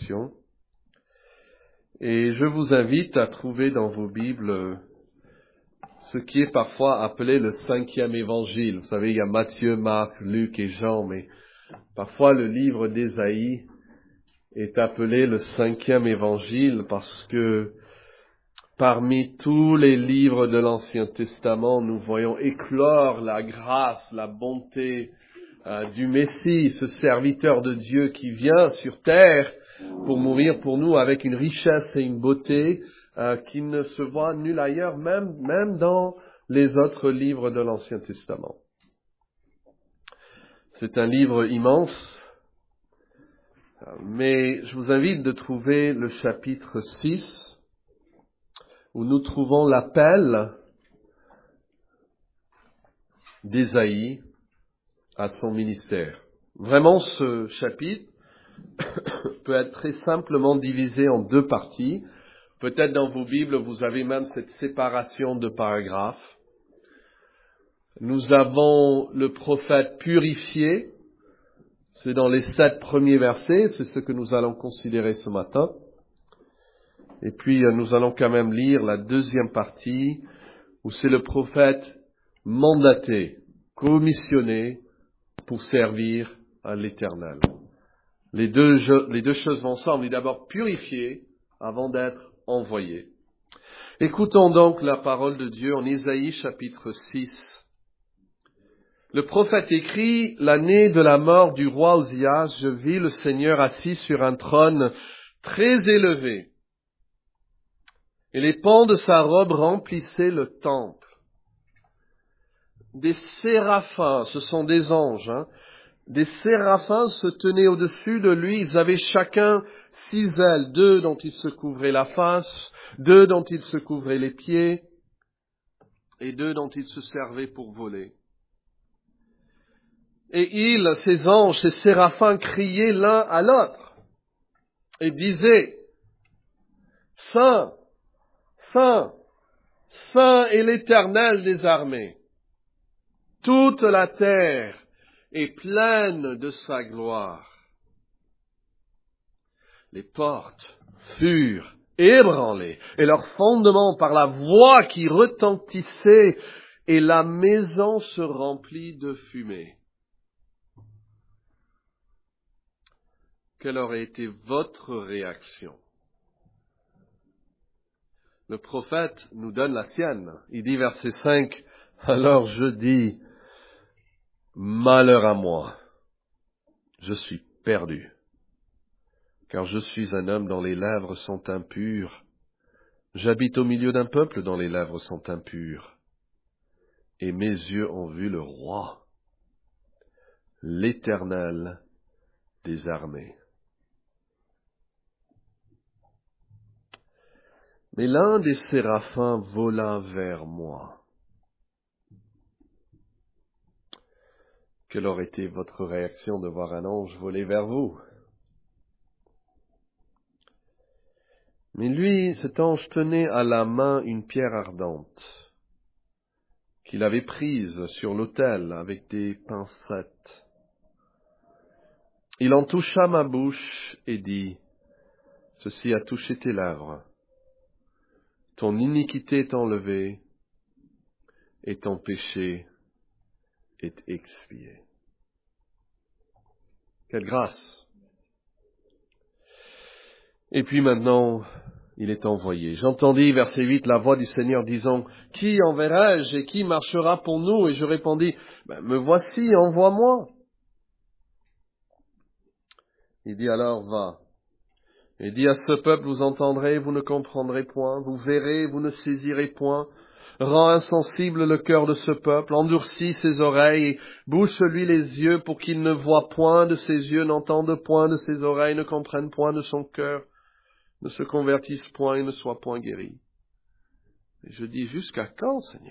prédication. Et je vous invite à trouver dans vos Bibles ce qui est parfois appelé le 5e évangile. Vous savez, il y a Matthieu, Marc, Luc et Jean, mais parfois le livre d'Ésaïe est appelé le 5e évangile parce que parmi tous les livres de l'Ancien Testament, nous voyons éclore la grâce, la bonté du Messie, ce serviteur de Dieu qui vient sur terre pour mourir pour nous avec une richesse et une beauté qui ne se voit nulle ailleurs, même dans les autres livres de l'Ancien Testament. C'est un livre immense, mais je vous invite de trouver le chapitre 6, où nous trouvons l'appel d'Ésaïe à son ministère. Vraiment, ce chapitre peut être très simplement divisé en deux parties. Peut-être dans vos Bibles, vous avez même cette séparation de paragraphes. Nous avons le prophète purifié. C'est dans les 7 premiers versets. C'est ce que nous allons considérer ce matin. Et puis, nous allons quand même lire la deuxième partie, où c'est le prophète mandaté, commissionné pour servir à l'Éternel. Les deux choses vont ensemble. Il est d'abord purifié avant d'être envoyé. Écoutons donc la parole de Dieu en Ésaïe chapitre 6. Le prophète écrit, « L'année de la mort du roi Ozias, je vis le Seigneur assis sur un trône très élevé. Et les pans de sa robe remplissaient le temple. Des séraphins, ce sont des anges, des séraphins se tenaient au-dessus de lui. Ils avaient chacun 6 ailes, 2 dont ils se couvraient la face, 2 dont ils se couvraient les pieds, et 2 dont ils se servaient pour voler. Et ils, ces anges, ces séraphins, criaient l'un à l'autre et disaient, « Saint, Saint, Saint est l'Éternel des armées. Toute la terre est pleine de sa gloire. » Les portes furent ébranlées et leurs fondements par la voix qui retentissait, et la maison se remplit de fumée. Quelle aurait été votre réaction? Le prophète nous donne la sienne. Il dit verset 5, « Alors je dis, malheur à moi, je suis perdu, car je suis un homme dont les lèvres sont impures. J'habite au milieu d'un peuple dont les lèvres sont impures. Et mes yeux ont vu le roi, l'Éternel des armées. » Mais l'un des séraphins vola vers moi. Quelle aurait été votre réaction de voir un ange voler vers vous? Mais lui, cet ange tenait à la main une pierre ardente qu'il avait prise sur l'autel avec des pincettes. Il en toucha ma bouche et dit, « Ceci a touché tes lèvres. Ton iniquité est enlevée et ton péché est expié. » Quelle grâce! Et puis maintenant, il est envoyé. J'entendis, verset 8, la voix du Seigneur disant, « Qui enverrai-je et qui marchera pour nous ?» Et je répondis, « Me voici, envoie-moi. » Il dit alors, « Va. Et dis à ce peuple, vous entendrez, vous ne comprendrez point, vous verrez, vous ne saisirez point. Rends insensible le cœur de ce peuple, endurcis ses oreilles, et bouche-lui les yeux pour qu'il ne voie point de ses yeux, n'entende point de ses oreilles, ne comprenne point de son cœur, ne se convertisse point et ne soit point guéri. » Et je dis, « Jusqu'à quand, Seigneur ?»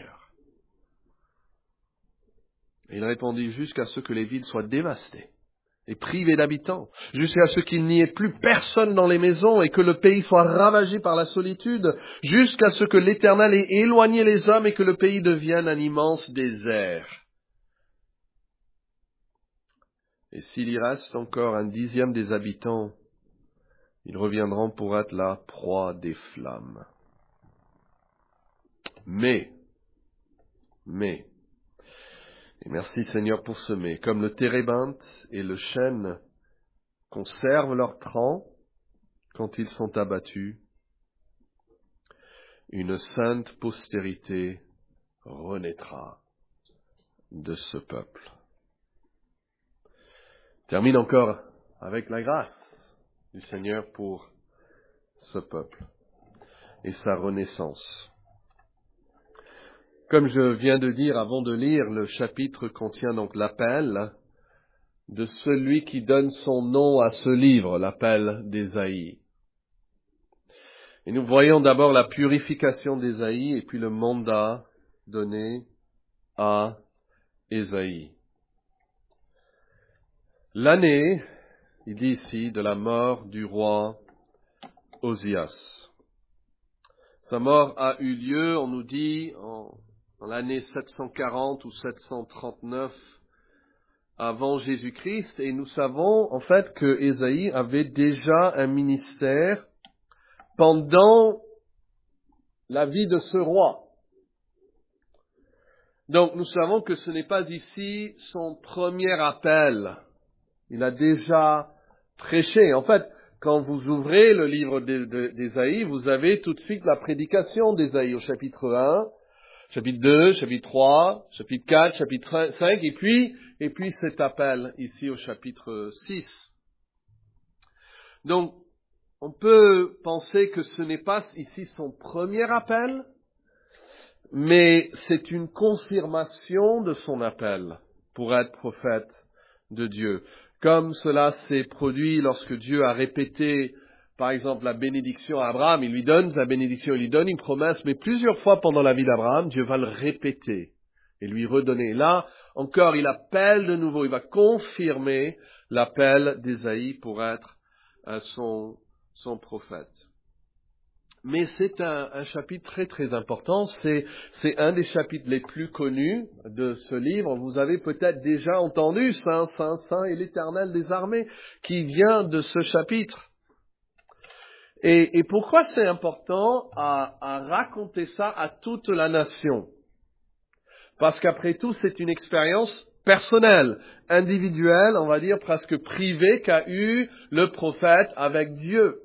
Et il répondit, « Jusqu'à ce que les villes soient dévastées et privées d'habitants, jusqu'à ce qu'il n'y ait plus personne dans les maisons et que le pays soit ravagé par la solitude, jusqu'à ce que l'Éternel ait éloigné les hommes et que le pays devienne un immense désert. Et s'il y reste encore 1/10 des habitants, Ils reviendront pour être la proie des flammes. Mais, et merci Seigneur pour ce mais, comme le térébinthe et le chêne conservent leur tronc quand ils sont abattus, une sainte postérité renaîtra de ce peuple. Termine encore avec la grâce du Seigneur pour ce peuple et sa renaissance. Comme je viens de dire avant de lire, le chapitre contient donc l'appel de celui qui donne son nom à ce livre, l'appel d'Ésaïe. Et nous voyons d'abord la purification d'Ésaïe et puis le mandat donné à Ésaïe. L'année, il dit ici, de la mort du roi Osias. Sa mort a eu lieu, on nous dit, dans l'année 740 ou 739 avant Jésus-Christ, et nous savons en fait que Ésaïe avait déjà un ministère pendant la vie de ce roi. Donc nous savons que ce n'est pas ici son premier appel. Il a déjà prêché. En fait, quand vous ouvrez le livre d'Ésaïe, vous avez tout de suite la prédication d'Ésaïe au chapitre 1, chapitre 2, chapitre 3, chapitre 4, chapitre 5, et puis cet appel ici au chapitre 6. Donc, on peut penser que ce n'est pas ici son premier appel, mais c'est une confirmation de son appel pour être prophète de Dieu. Comme cela s'est produit lorsque Dieu a répété, par exemple, la bénédiction à Abraham, il lui donne sa bénédiction, il lui donne une promesse, mais plusieurs fois pendant la vie d'Abraham, Dieu va le répéter et lui redonner. Là, encore, il appelle de nouveau, il va confirmer l'appel d'Ésaïe pour être son prophète. Mais c'est un chapitre très très important, c'est un des chapitres les plus connus de ce livre. Vous avez peut-être déjà entendu Saint, Saint, Saint et l'Éternel des armées qui vient de ce chapitre. Et pourquoi c'est important à raconter ça à toute la nation? Parce qu'après tout, c'est une expérience personnelle, individuelle, on va dire presque privée qu'a eu le prophète avec Dieu.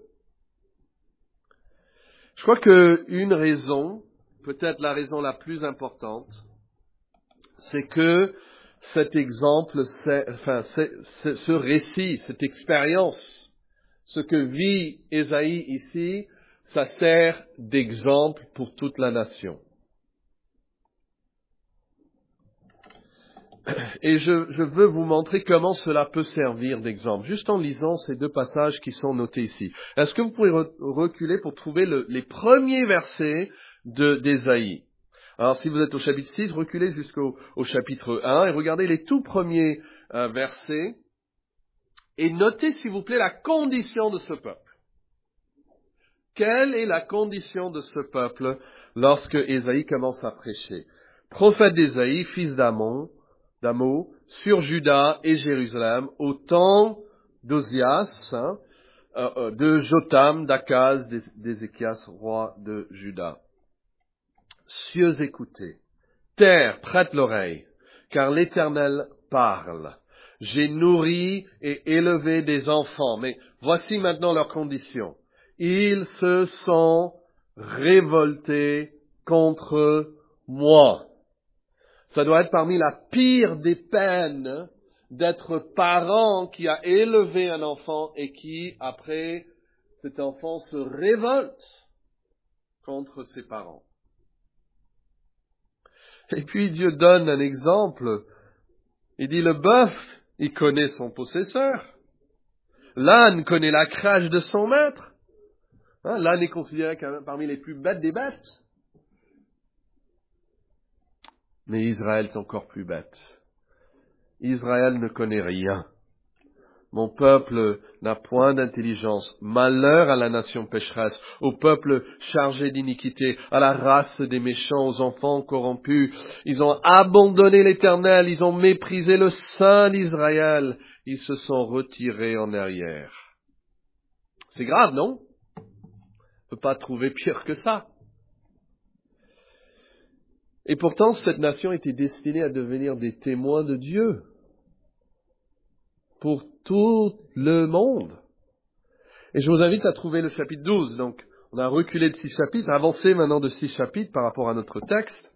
Je crois qu'une raison, peut-être la raison la plus importante, c'est que cet exemple, ce récit, cette expérience, ce que vit Ésaïe ici, ça sert d'exemple pour toute la nation. Et je veux vous montrer comment cela peut servir d'exemple, juste en lisant ces deux passages qui sont notés ici. Est-ce que vous pouvez reculer pour trouver les premiers versets d'Ésaïe? Alors, si vous êtes au chapitre 6, reculez jusqu'au chapitre 1 et regardez les tout premiers versets et notez, s'il vous plaît, la condition de ce peuple. Quelle est la condition de ce peuple lorsque Ésaïe commence à prêcher? Prophète d'Ésaïe, fils d'Amo, sur Juda et Jérusalem, au temps d'Osias, de Jotam, d'Akaz, d'Ézéchias, roi de Juda. Cieux, écoutez, terre, prête l'oreille, car l'Éternel parle. J'ai nourri et élevé des enfants, mais voici maintenant leurs conditions. Ils se sont révoltés contre moi. Ça doit être parmi la pire des peines d'être parent qui a élevé un enfant et qui, après, cet enfant se révolte contre ses parents. Et puis Dieu donne un exemple. Il dit, le bœuf, il connaît son possesseur. L'âne connaît la crèche de son maître. L'âne est considéré parmi les plus bêtes des bêtes. Mais Israël est encore plus bête. Israël ne connaît rien. Mon peuple n'a point d'intelligence. Malheur à la nation pécheresse, au peuple chargé d'iniquité, à la race des méchants, aux enfants corrompus. Ils ont abandonné l'Éternel, ils ont méprisé le Saint d'Israël. Ils se sont retirés en arrière. C'est grave, non? On ne peut pas trouver pire que ça. Et pourtant, cette nation était destinée à devenir des témoins de Dieu pour tout le monde. Et je vous invite à trouver le chapitre 12. Donc, on a reculé de 6 chapitres, avancé maintenant de 6 chapitres par rapport à notre texte.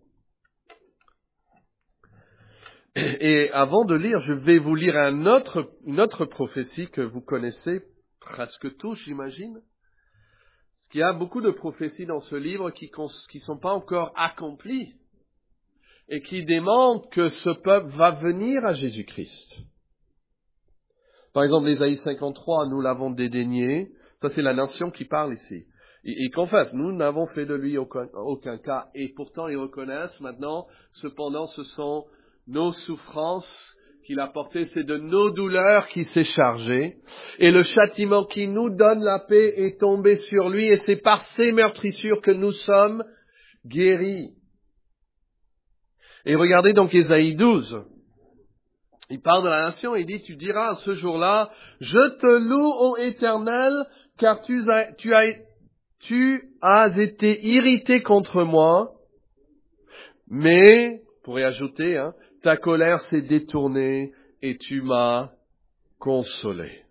Et avant de lire, je vais vous lire une autre prophétie que vous connaissez presque tous, j'imagine. Parce qu'il y a beaucoup de prophéties dans ce livre qui ne sont pas encore accomplies et qui démontrent que ce peuple va venir à Jésus-Christ. Par exemple, l'Ésaïe 53, nous l'avons dédaigné. Ça, c'est la nation qui parle ici. Ils confessent, nous n'avons fait de lui aucun cas. Et pourtant, ils reconnaissent maintenant, cependant, ce sont nos souffrances qu'il a portées, c'est de nos douleurs qu'il s'est chargé. Et le châtiment qui nous donne la paix est tombé sur lui. Et c'est par ses meurtrissures que nous sommes guéris. Et regardez donc Ésaïe 12. Il parle de la nation et il dit, tu diras à ce jour-là, je te loue, ô Éternel, car tu as été irrité contre moi, mais, on pourrait ajouter, ta colère s'est détournée et tu m'as consolé.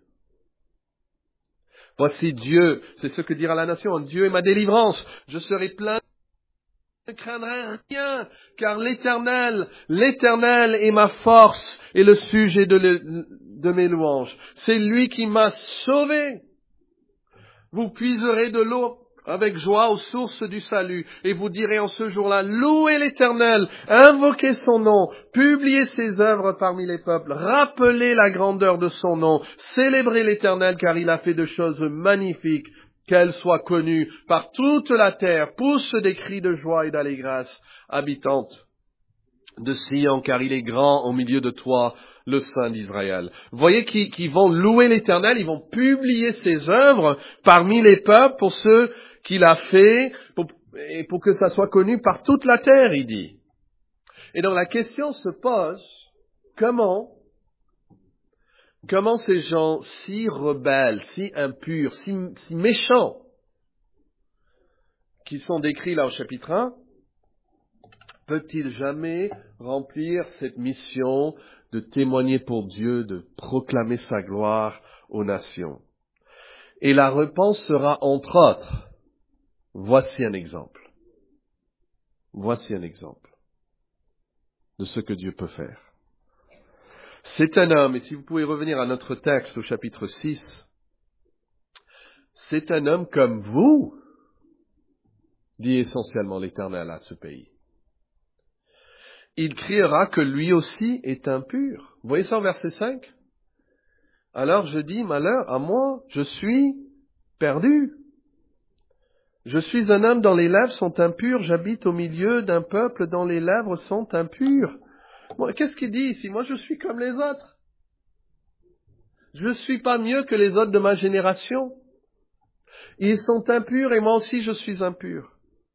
Voici Dieu, c'est ce que dira la nation, Dieu est ma délivrance, je serai plein. Je ne craindrai rien, car l'Éternel est ma force et le sujet de mes louanges. C'est lui qui m'a sauvé. Vous puiserez de l'eau avec joie aux sources du salut, et vous direz en ce jour-là, louez l'Éternel, invoquez son nom, publiez ses œuvres parmi les peuples, rappelez la grandeur de son nom, célébrez l'Éternel, car il a fait de choses magnifiques. Qu'elle soit connue par toute la terre, pousse des cris de joie et d'allégresse, habitante de Sion, car il est grand au milieu de toi, le Saint d'Israël. Vous voyez qu'ils vont louer l'Éternel, ils vont publier ses œuvres parmi les peuples pour ceux qu'il a fait, et pour que ça soit connu par toute la terre, il dit. Et donc la question se pose, comment ces gens si rebelles, si impurs, si méchants, qui sont décrits là au chapitre 1, peuvent-ils jamais remplir cette mission de témoigner pour Dieu, de proclamer sa gloire aux nations? Et la réponse sera entre autres, voici un exemple. Voici un exemple de ce que Dieu peut faire. C'est un homme, et si vous pouvez revenir à notre texte au chapitre 6, c'est un homme comme vous, dit essentiellement l'Éternel à ce pays. Il criera que lui aussi est impur. Vous voyez ça en verset 5? Alors je dis, malheur à moi, je suis perdu. Je suis un homme dont les lèvres sont impures, j'habite au milieu d'un peuple dont les lèvres sont impures. Bon, qu'est-ce qu'il dit ici? Moi je suis comme les autres. Je ne suis pas mieux que les autres de ma génération. Ils sont impurs et moi aussi je suis impur.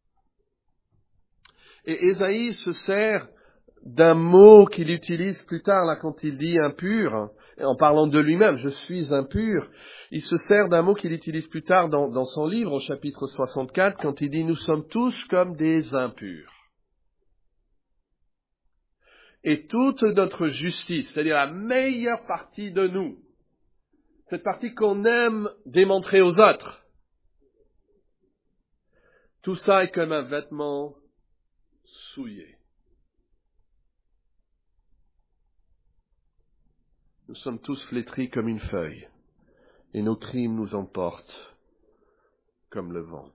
Et Ésaïe se sert d'un mot qu'il utilise plus tard, là, quand il dit impur, en parlant de lui-même, je suis impur. Il se sert d'un mot qu'il utilise plus tard dans son livre, au chapitre 64, quand il dit, nous sommes tous comme des impurs. Et toute notre justice, c'est-à-dire la meilleure partie de nous, cette partie qu'on aime démontrer aux autres, tout ça est comme un vêtement souillé. Nous sommes tous flétris comme une feuille, et nos crimes nous emportent comme le vent.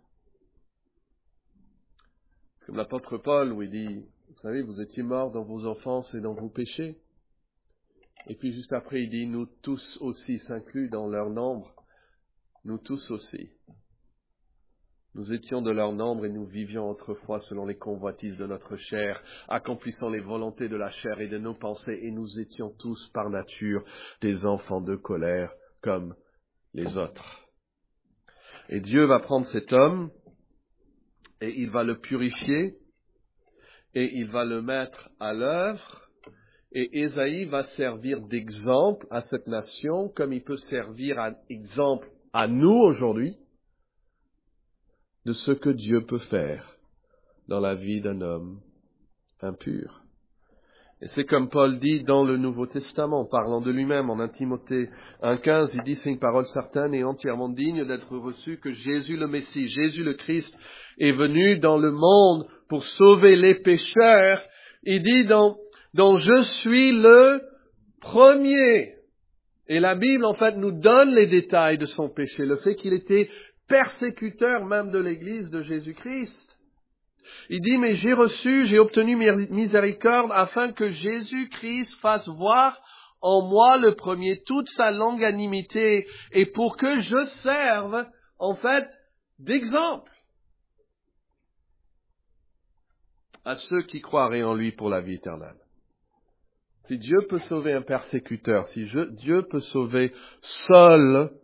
C'est comme l'apôtre Paul où il dit, vous savez, vous étiez morts dans vos offenses et dans vos péchés. Et puis juste après, il dit, nous tous aussi, s'inclut dans leur nombre, nous tous aussi. Nous étions de leur nombre et nous vivions autrefois selon les convoitises de notre chair, accomplissant les volontés de la chair et de nos pensées, et nous étions tous par nature des enfants de colère comme les autres. Et Dieu va prendre cet homme et il va le purifier et il va le mettre à l'œuvre, et Ésaïe va servir d'exemple à cette nation comme il peut servir un exemple à nous aujourd'hui de ce que Dieu peut faire dans la vie d'un homme impur. Et c'est comme Paul dit dans le Nouveau Testament, parlant de lui-même en 1 Timothée 1,15, il dit, c'est une parole certaine et entièrement digne d'être reçue que Jésus le Messie, Jésus le Christ est venu dans le monde pour sauver les pécheurs. Il dit dont je suis le premier. Et la Bible, en fait, nous donne les détails de son péché, le fait qu'il était persécuteur même de l'Église de Jésus-Christ. Il dit, mais j'ai obtenu miséricorde afin que Jésus-Christ fasse voir en moi le premier toute sa longanimité et pour que je serve, en fait, d'exemple à ceux qui croiraient en lui pour la vie éternelle. Si Dieu peut sauver un persécuteur, si Dieu peut sauver Saul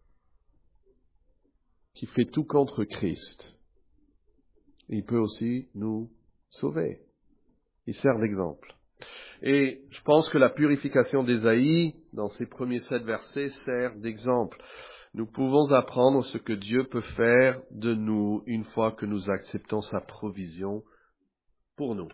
qui fait tout contre Christ, il peut aussi nous sauver. Il sert d'exemple. Et je pense que la purification d'Ésaïe, dans ses premiers 7 versets, sert d'exemple. Nous pouvons apprendre ce que Dieu peut faire de nous une fois que nous acceptons sa provision pour nous.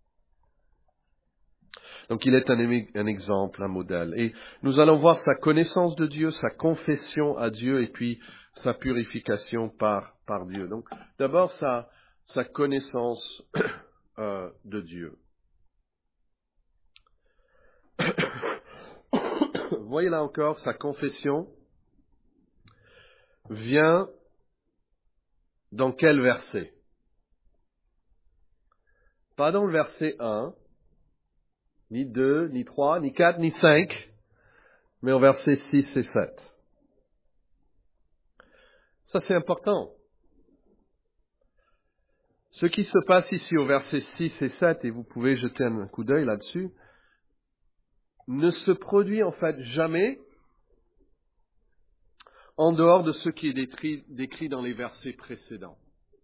Donc il est un exemple, un modèle. Et nous allons voir sa connaissance de Dieu, sa confession à Dieu et puis sa purification par Dieu. Donc d'abord sa connaissance de Dieu. Voyez là encore, sa confession vient dans quel verset? Pas dans le verset 1, ni 2, ni 3, ni 4, ni 5, mais au verset 6 et 7. Ça c'est important. Ce qui se passe ici au verset 6 et 7, et vous pouvez jeter un coup d'œil là-dessus, ne se produit en fait jamais en dehors de ce qui est décrit dans les versets précédents.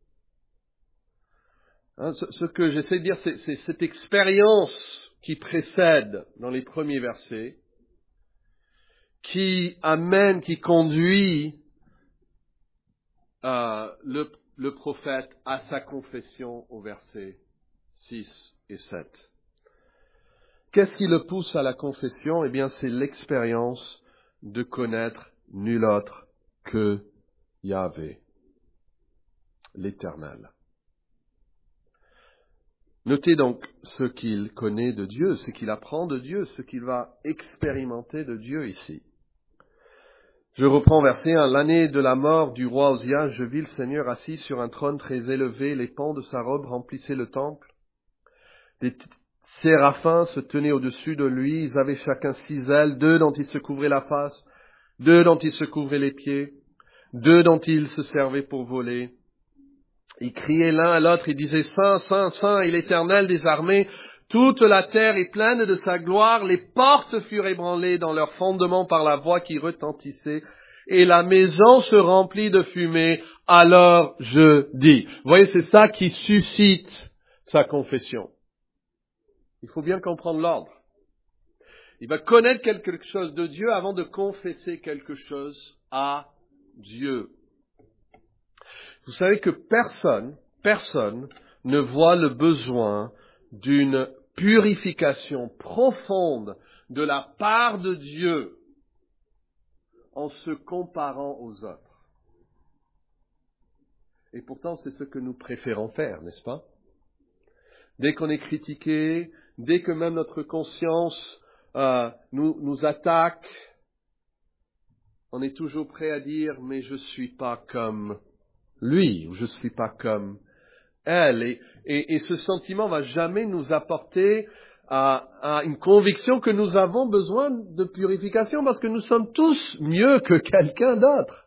Ce que j'essaie de dire, c'est cette expérience qui précède dans les premiers versets, qui amène, qui conduit le prophète à sa confession au verset 6 et 7. Qu'est-ce qui le pousse à la confession? Eh bien, c'est l'expérience de connaître nul autre que Yahvé, l'Éternel. Notez donc ce qu'il connaît de Dieu, ce qu'il apprend de Dieu, ce qu'il va expérimenter de Dieu ici. Je reprends verset 1. L'année de la mort du roi Ozias, je vis le Seigneur assis sur un trône très élevé, les pans de sa robe remplissaient le temple. Des séraphins se tenaient au-dessus de lui, ils avaient chacun 6 ailes, 2 dont ils se couvraient la face, 2 dont ils se couvraient les pieds, 2 dont ils se servaient pour voler. Ils criaient l'un à l'autre, ils disaient, Saint, Saint, Saint est l'Éternel des armées, toute la terre est pleine de sa gloire, les portes furent ébranlées dans leur fondement par la voix qui retentissait, et la maison se remplit de fumée, alors je dis. Vous voyez, c'est ça qui suscite sa confession. Il faut bien comprendre l'ordre. Il va connaître quelque chose de Dieu avant de confesser quelque chose à Dieu. Vous savez que personne ne voit le besoin d'une purification profonde de la part de Dieu en se comparant aux autres. Et pourtant, c'est ce que nous préférons faire, n'est-ce pas? Dès qu'on est critiqué, dès que même notre conscience nous attaque, on est toujours prêt à dire, mais je suis pas comme lui, ou je suis pas comme elle. Et ce sentiment va jamais nous apporter à une conviction que nous avons besoin de purification parce que nous sommes tous mieux que quelqu'un d'autre.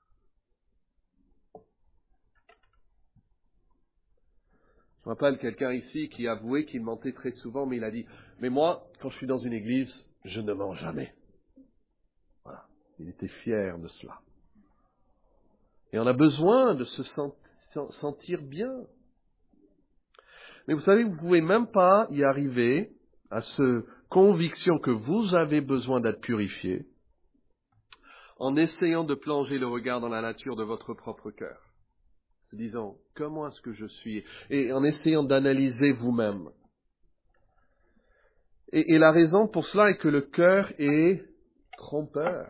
Je me rappelle quelqu'un ici qui avouait qu'il mentait très souvent, mais il a dit, mais moi, quand je suis dans une église, je ne mens jamais. Voilà. Il était fier de cela. Et on a besoin de se sentir bien. Mais vous savez, vous ne pouvez même pas y arriver à cette conviction que vous avez besoin d'être purifié en essayant de plonger le regard dans la nature de votre propre cœur, se disant comment est-ce que je suis, et en essayant d'analyser vous-même. Et la raison pour cela est que le cœur est trompeur.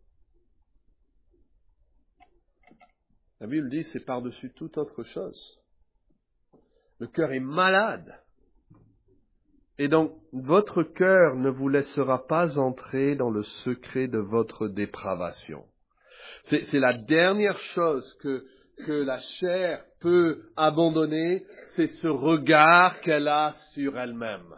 La Bible dit c'est par-dessus toute autre chose. Le cœur est malade. Et donc, votre cœur ne vous laissera pas entrer dans le secret de votre dépravation. C'est la dernière chose que la chair peut abandonner, c'est ce regard qu'elle a sur elle-même.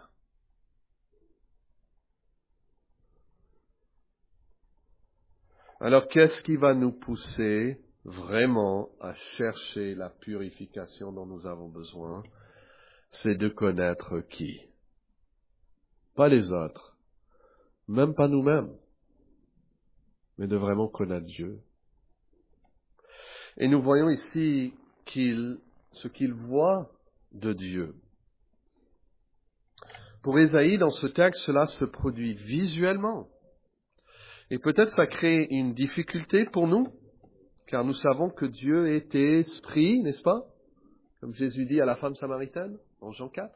Alors, qu'est-ce qui va nous pousser vraiment à chercher la purification dont nous avons besoin? C'est de connaître qui? Pas les autres, même pas nous-mêmes, mais de vraiment connaître Dieu. Et nous voyons ici ce qu'il voit de Dieu. Pour Ésaïe, dans ce texte, cela se produit visuellement. Et peut-être ça crée une difficulté pour nous, car nous savons que Dieu est esprit, n'est-ce pas? Comme Jésus dit à la femme samaritaine, en Jean 4.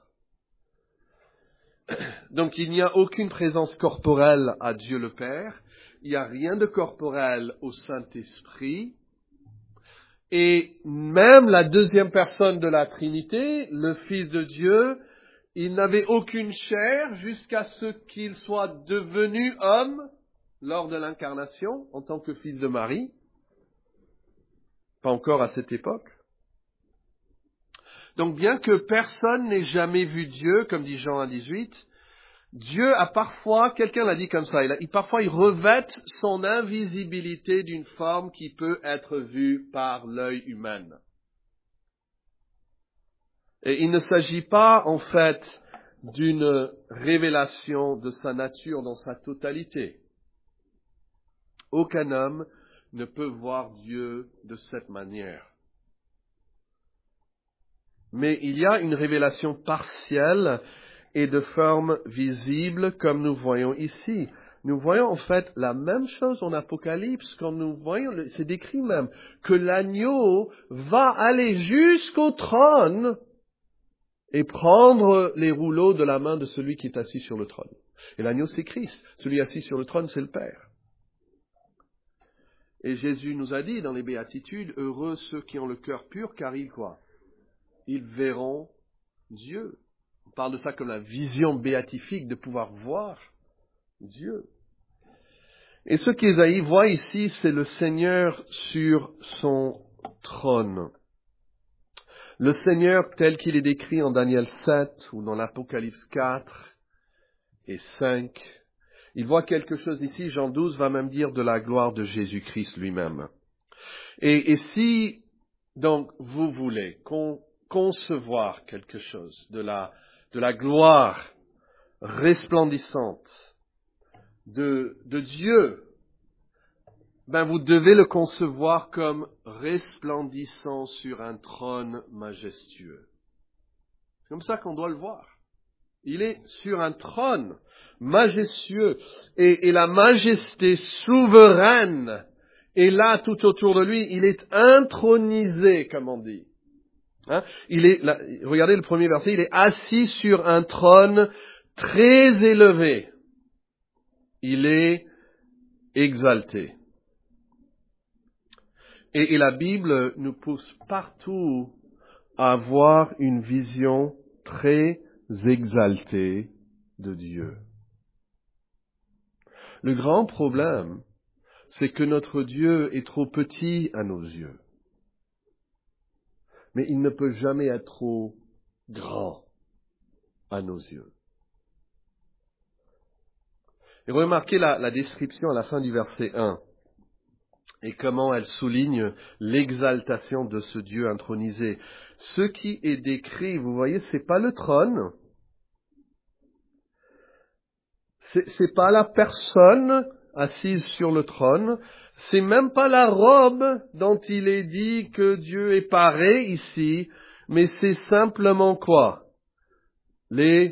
Donc il n'y a aucune présence corporelle à Dieu le Père, il n'y a rien de corporel au Saint-Esprit, et même la deuxième personne de la Trinité, le Fils de Dieu, il n'avait aucune chair jusqu'à ce qu'il soit devenu homme lors de l'incarnation en tant que fils de Marie. Pas encore à cette époque. Donc bien que personne n'ait jamais vu Dieu, comme dit Jean 1,18, Dieu a parfois, quelqu'un l'a dit comme ça, parfois il revêt son invisibilité d'une forme qui peut être vue par l'œil humain. Et il ne s'agit pas en fait d'une révélation de sa nature dans sa totalité. Aucun homme ne peut voir Dieu de cette manière. Mais il y a une révélation partielle et de forme visible comme nous voyons ici. Nous voyons en fait la même chose en Apocalypse, quand nous voyons, c'est décrit même, que l'agneau va aller jusqu'au trône et prendre les rouleaux de la main de celui qui est assis sur le trône. Et l'agneau c'est Christ, celui assis sur le trône c'est le Père. Et Jésus nous a dit dans les béatitudes, heureux ceux qui ont le cœur pur, car ils quoi? Ils verront Dieu. On parle de ça comme la vision béatifique, de pouvoir voir Dieu. Et ce qu'Ésaïe voit ici, c'est le Seigneur sur son trône. Le Seigneur tel qu'il est décrit en Daniel 7 ou dans l'Apocalypse 4 et 5. Il voit quelque chose ici, Jean 12 va même dire de la gloire de Jésus-Christ lui-même. Et si donc vous voulez concevoir quelque chose de la gloire resplendissante de Dieu, ben vous devez le concevoir comme resplendissant sur un trône majestueux. C'est comme ça qu'on doit le voir. Il est sur un trône majestueux et la majesté souveraine est là tout autour de lui. Il est intronisé, comme on dit. Hein? Regardez le premier verset, il est assis sur un trône très élevé. Il est exalté. Et la Bible nous pousse partout à avoir une vision très exaltée de Dieu. Le grand problème, c'est que notre Dieu est trop petit à nos yeux. Mais il ne peut jamais être trop grand à nos yeux. Et remarquez la description à la fin du verset 1 et comment elle souligne l'exaltation de ce Dieu intronisé. Ce qui est décrit, vous voyez, c'est pas le trône, c'est pas la personne assise sur le trône, c'est même pas la robe dont il est dit que Dieu est paré ici, mais c'est simplement quoi? Les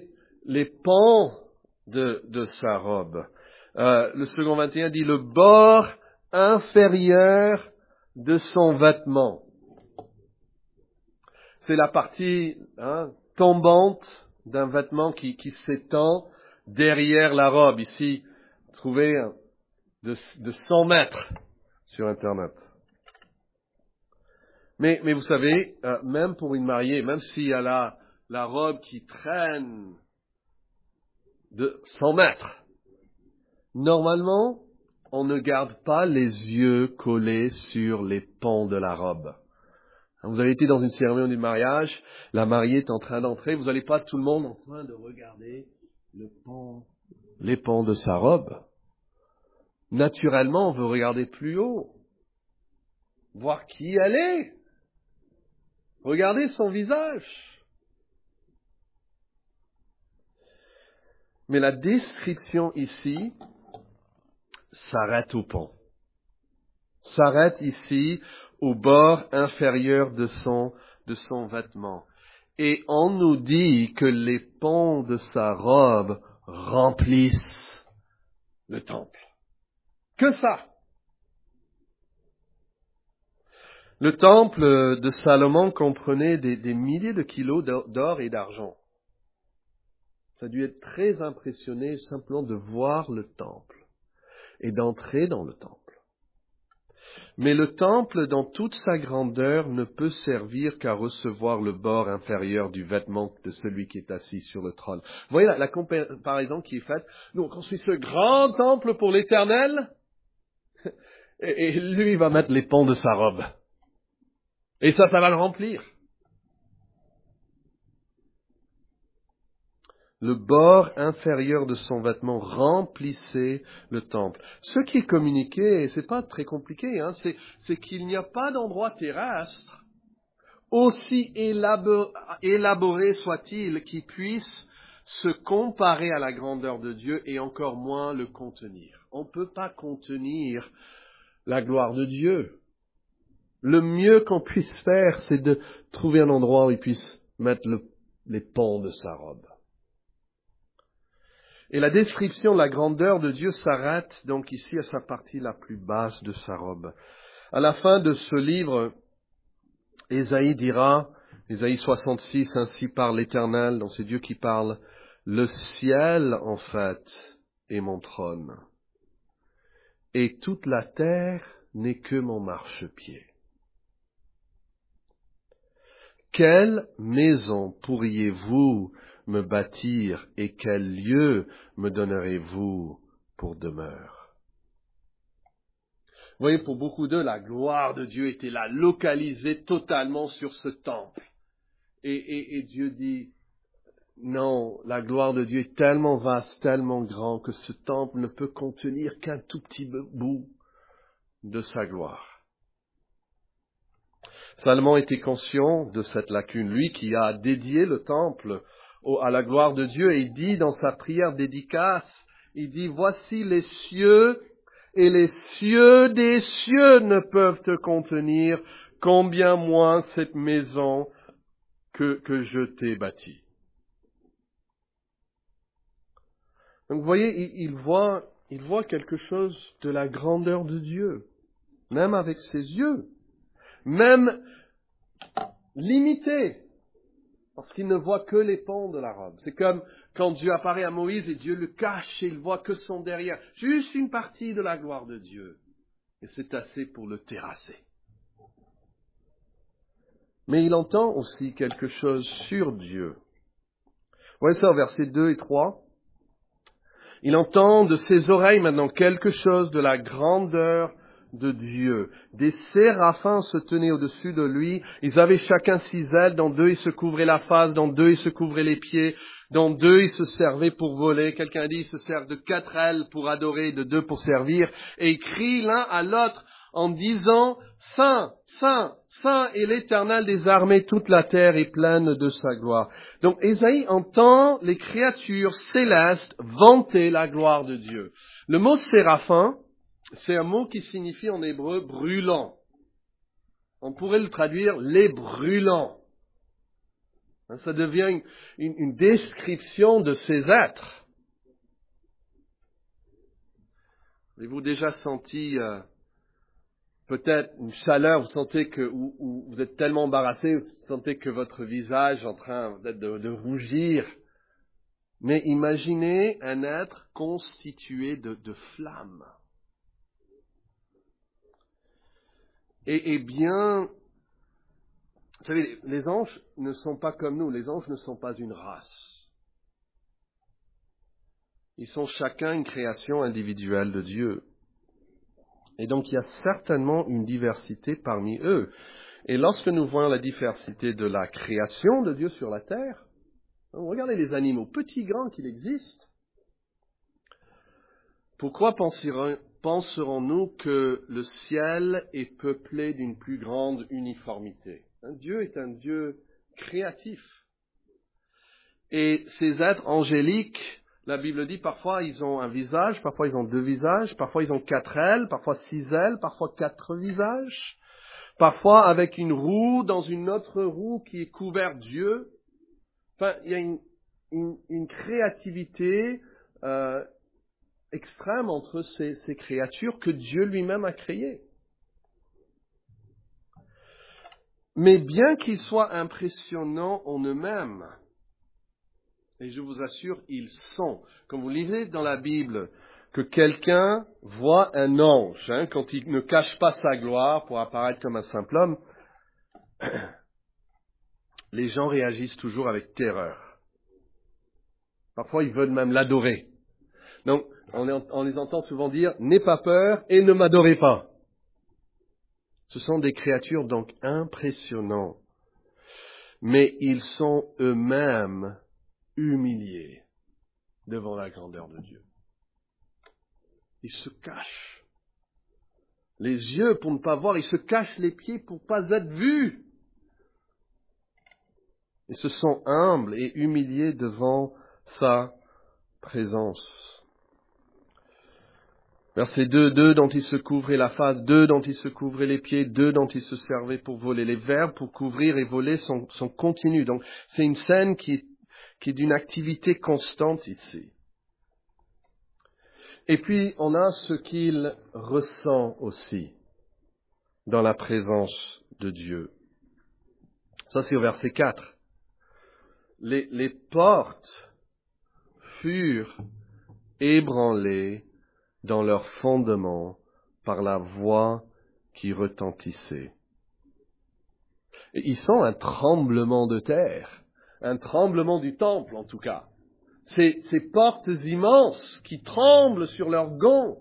pans de sa robe. Le second 21 dit le bord inférieure de son vêtement. C'est la partie tombante d'un vêtement qui s'étend derrière la robe. Ici, trouvez de 100 mètres sur Internet. Mais vous savez, même pour une mariée, même s'il y a la robe qui traîne de 100 mètres, normalement, on ne garde pas les yeux collés sur les pans de la robe. Vous avez été dans une cérémonie de mariage, la mariée est en train d'entrer, vous n'allez pas tout le monde en train de regarder les pans de sa robe. Naturellement, on veut regarder plus haut, voir qui elle est, regarder son visage. Mais la description ici s'arrête au pan. S'arrête ici au bord inférieur de son vêtement. Et on nous dit que les pans de sa robe remplissent le temple. Que ça! Le temple de Salomon comprenait des milliers de kilos d'or et d'argent. Ça a dû être très impressionné simplement de voir le temple et d'entrer dans le temple. Mais le temple, dans toute sa grandeur, ne peut servir qu'à recevoir le bord inférieur du vêtement de celui qui est assis sur le trône. Vous voyez la comparaison qui est faite? Nous, on construit ce grand temple pour l'Éternel, et lui, il va mettre les pans de sa robe. Et ça va le remplir. Le bord inférieur de son vêtement remplissait le temple. Ce qui est communiqué, c'est pas très compliqué, c'est qu'il n'y a pas d'endroit terrestre, aussi élaboré soit-il, qui puisse se comparer à la grandeur de Dieu et encore moins le contenir. On ne peut pas contenir la gloire de Dieu. Le mieux qu'on puisse faire, c'est de trouver un endroit où il puisse mettre les pans de sa robe. Et la description de la grandeur de Dieu s'arrête donc ici à sa partie la plus basse de sa robe. À la fin de ce livre, Ésaïe dira, Ésaïe 66, ainsi parle l'Éternel, donc c'est Dieu qui parle, le ciel en fait est mon trône, et toute la terre n'est que mon marchepied. Quelle maison pourriez-vous me bâtir et quel lieu me donnerez-vous pour demeure? Vous voyez, pour beaucoup d'eux, la gloire de Dieu était là, localisée totalement sur ce temple. Et Dieu dit, non, la gloire de Dieu est tellement vaste, tellement grand, que ce temple ne peut contenir qu'un tout petit bout de sa gloire. Salomon était conscient de cette lacune, lui qui a dédié le temple à la gloire de Dieu, et il dit dans sa prière dédicace, il dit, voici les cieux, et les cieux des cieux ne peuvent te contenir, combien moins cette maison que je t'ai bâtie. Donc vous voyez, il voit quelque chose de la grandeur de Dieu, même avec ses yeux, même limité, parce qu'il ne voit que les pans de la robe. C'est comme quand Dieu apparaît à Moïse et Dieu le cache et il voit que son derrière, juste une partie de la gloire de Dieu. Et c'est assez pour le terrasser. Mais il entend aussi quelque chose sur Dieu. Vous voyez ça au versets 2 et 3. Il entend de ses oreilles maintenant quelque chose de la grandeur de Dieu. Des séraphins se tenaient au-dessus de lui. Ils avaient chacun 6 ailes. Dans 2, ils se couvraient la face. Dans 2, ils se couvraient les pieds. Dans 2, ils se servaient pour voler. Quelqu'un a dit, ils se servent de 4 ailes pour adorer, de 2 pour servir. Et ils crient l'un à l'autre en disant, Saint, Saint, Saint est l'Éternel des armées, toute la terre est pleine de sa gloire. Donc Ésaïe entend les créatures célestes vanter la gloire de Dieu. Le mot séraphin, c'est un mot qui signifie en hébreu brûlant. On pourrait le traduire les brûlants. Ça devient une description de ces êtres. Avez-vous déjà senti peut-être une chaleur, vous sentez que ou vous êtes tellement embarrassé, vous sentez que votre visage est en train de rougir. Mais imaginez un être constitué de flammes. Et bien, vous savez, les anges ne sont pas comme nous, les anges ne sont pas une race. Ils sont chacun une création individuelle de Dieu. Et donc, il y a certainement une diversité parmi eux. Et lorsque nous voyons la diversité de la création de Dieu sur la terre, regardez les animaux, petits, grands qu'il existe. Pourquoi penserons-nous que le ciel est peuplé d'une plus grande uniformité? Dieu est un Dieu créatif. Et ces êtres angéliques, la Bible dit parfois ils ont un visage, parfois ils ont 2 visages, parfois ils ont 4 ailes, parfois 6 ailes, parfois 4 visages, parfois avec une roue dans une autre roue qui est couverte d'yeux. Enfin, il y a une créativité extrême entre ces créatures que Dieu lui-même a créées. Mais bien qu'ils soient impressionnants en eux-mêmes, et je vous assure, ils sont. Comme vous lisez dans la Bible, que quelqu'un voit un ange, quand il ne cache pas sa gloire pour apparaître comme un simple homme, les gens réagissent toujours avec terreur. Parfois, ils veulent même l'adorer. Donc, on les entend souvent dire « N'aie pas peur et ne m'adorez pas ». Ce sont des créatures donc impressionnantes, mais ils sont eux-mêmes humiliés devant la grandeur de Dieu. Ils se cachent les yeux pour ne pas voir, ils se cachent les pieds pour ne pas être vus. Ils se sont humbles et humiliés devant sa présence. Verset 2, 2 dont ils se couvraient la face, 2 dont ils se couvraient les pieds, 2 dont ils se servaient pour voler. Les verbes pour couvrir et voler sont continus. Donc c'est une scène qui est d'une activité constante ici. Et puis on a ce qu'il ressent aussi dans la présence de Dieu. Ça c'est au verset 4. Les portes furent ébranlées dans leur fondement par la voix qui retentissait. Et ils sont un tremblement de terre, un tremblement du temple en tout cas. Ces portes immenses qui tremblent sur leurs gonds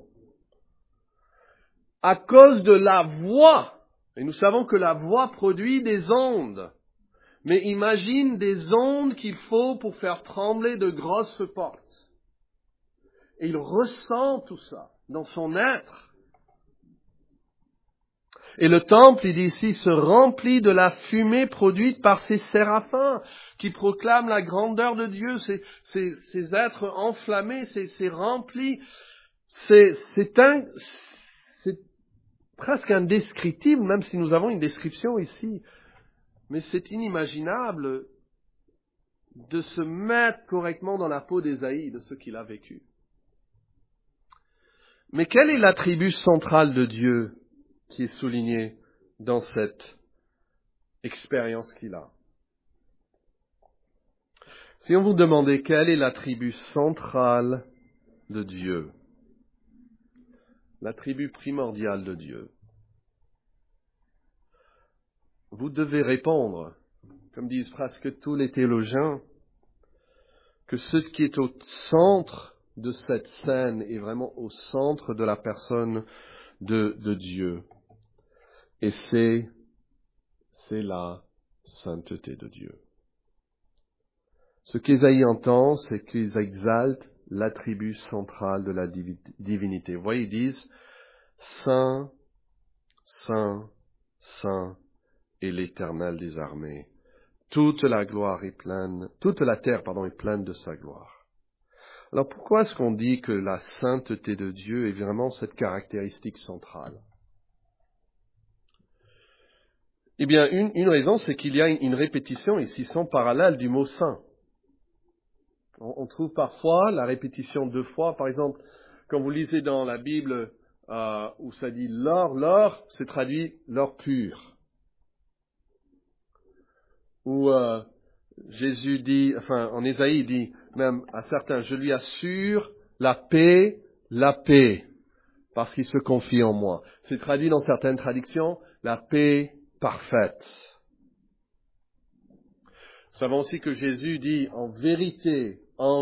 à cause de la voix. Et nous savons que la voix produit des ondes. Mais imagine des ondes qu'il faut pour faire trembler de grosses portes. Et il ressent tout ça dans son être. Et le temple, il dit ici, se remplit de la fumée produite par ces séraphins qui proclament la grandeur de Dieu, ces êtres enflammés, c'est rempli. C'est presque indescriptible, même si nous avons une description ici. Mais c'est inimaginable de se mettre correctement dans la peau d'Ésaïe, de ce qu'il a vécu. Mais quel est l'attribut central de Dieu qui est souligné dans cette expérience qu'il a? Si on vous demandait quel est l'attribut central de Dieu, l'attribut primordial de Dieu, vous devez répondre, comme disent presque tous les théologiens, que ce qui est au centre de cette scène est vraiment au centre de la personne de Dieu. Et c'est la sainteté de Dieu. Ce qu'Ésaïe entend, c'est qu'ils exaltent l'attribut central de la divinité. Vous voyez, ils disent « Saint, Saint, Saint est l'Éternel des armées. Toute la terre est pleine de sa gloire. » Alors pourquoi est-ce qu'on dit que la sainteté de Dieu est vraiment cette caractéristique centrale? Eh bien, une raison, c'est qu'il y a une répétition ici sans parallèle du mot saint. On trouve parfois la répétition 2 fois. Par exemple, quand vous lisez dans la Bible où ça dit l'or, c'est traduit l'or pur. Où Jésus dit, en Ésaïe, il dit même à certains, je lui assure la paix, parce qu'il se confie en moi. C'est traduit dans certaines traductions, la paix parfaite. Nous savons aussi que Jésus dit, en vérité,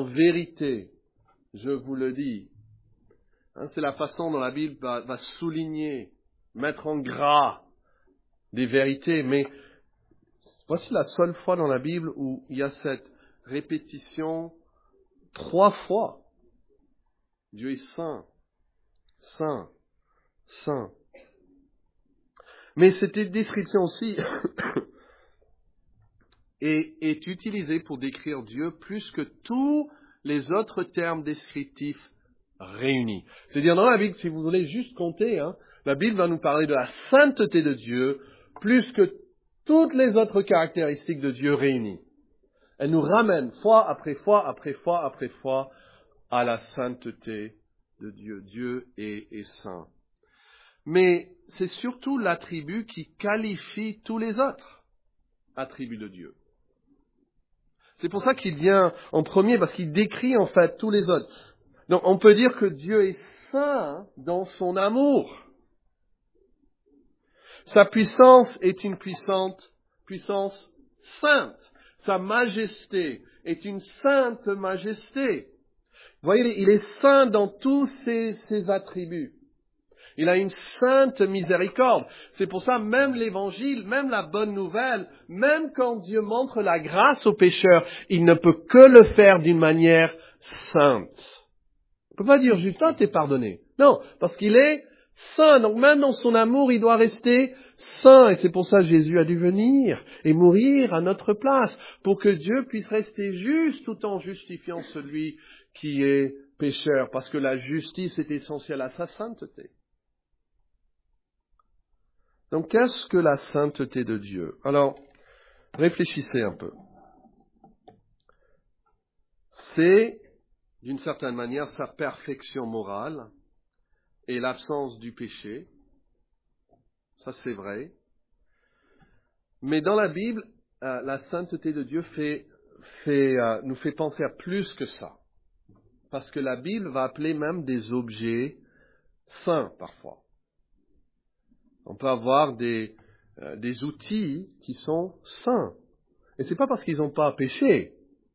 je vous le dis. C'est la façon dont la Bible va souligner, mettre en gras des vérités, mais voici la seule fois dans la Bible où il y a cette répétition 3 fois. Dieu est saint, saint, saint. Mais cette description aussi est utilisée pour décrire Dieu plus que tous les autres termes descriptifs réunis. C'est-à-dire dans la Bible, si vous voulez juste compter, la Bible va nous parler de la sainteté de Dieu plus que toutes les autres caractéristiques de Dieu réunies. Elle nous ramène fois après fois à la sainteté de Dieu. Dieu est saint. Mais c'est surtout l'attribut qui qualifie tous les autres attributs de Dieu. C'est pour ça qu'il vient en premier, parce qu'il décrit en fait tous les autres. Donc on peut dire que Dieu est saint dans son amour. Sa puissance est une puissance sainte. Sa majesté est une sainte majesté. Vous voyez, il est saint dans tous ses attributs. Il a une sainte miséricorde. C'est pour ça, même l'évangile, même la bonne nouvelle, même quand Dieu montre la grâce aux pécheurs, il ne peut que le faire d'une manière sainte. Il ne peut pas dire juste, t'es pardonné. Non, parce qu'il est saint. Donc même dans son amour, il doit rester saint. Et c'est pour ça que Jésus a dû venir et mourir à notre place, pour que Dieu puisse rester juste tout en justifiant celui qui est pécheur, parce que la justice est essentielle à sa sainteté. Donc, qu'est-ce que la sainteté de Dieu? Alors, réfléchissez un peu. C'est, d'une certaine manière, sa perfection morale et l'absence du péché. Ça, c'est vrai. Mais dans la Bible, la sainteté de Dieu nous fait penser à plus que ça. Parce que la Bible va appeler même des objets saints, parfois. On peut avoir des outils qui sont saints. Et c'est pas parce qu'ils n'ont pas péché.